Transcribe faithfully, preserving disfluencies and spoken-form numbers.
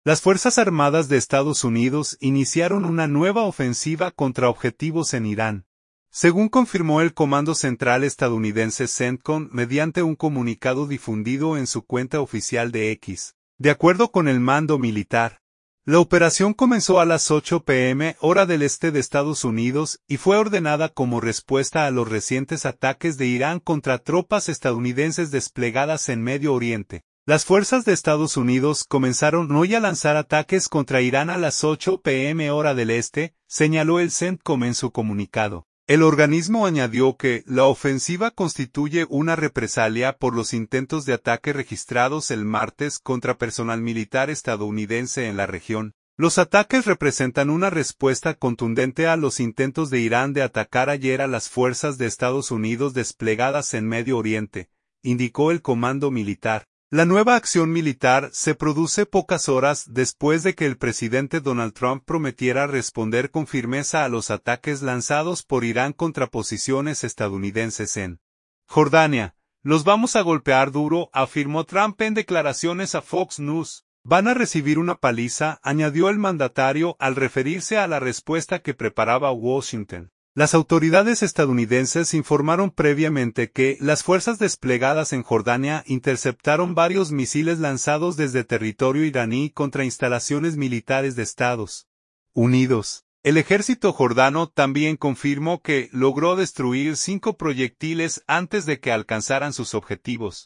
Las Fuerzas Armadas de Estados Unidos iniciaron una nueva ofensiva contra objetivos en Irán. Según confirmó el Comando Central estadounidense CENTCOM mediante un comunicado difundido en su cuenta oficial de X. De acuerdo con el mando militar, la operación comenzó a las ocho pe eme hora del este de Estados Unidos y fue ordenada como respuesta a los recientes ataques de Irán contra tropas estadounidenses desplegadas en Medio Oriente. Las fuerzas de Estados Unidos comenzaron hoy a lanzar ataques contra Irán a las ocho pe eme hora del este, señaló el CENTCOM en su comunicado. El organismo añadió que la ofensiva constituye una represalia por los intentos de ataque registrados el martes contra personal militar estadounidense en la región. Los ataques representan una respuesta contundente a los intentos de Irán de atacar ayer a las fuerzas de Estados Unidos desplegadas en Medio Oriente, indicó el comando militar. La nueva acción militar se produce pocas horas después de que el presidente Donald Trump prometiera responder con firmeza a los ataques lanzados por Irán contra posiciones estadounidenses en Jordania. Los vamos a golpear duro, afirmó Trump en declaraciones a Fox News. Van a recibir una paliza, añadió el mandatario al referirse a la respuesta que preparaba Washington. Las autoridades estadounidenses informaron previamente que las fuerzas desplegadas en Jordania interceptaron varios misiles lanzados desde territorio iraní contra instalaciones militares de Estados Unidos. El ejército jordano también confirmó que logró destruir cinco proyectiles antes de que alcanzaran sus objetivos.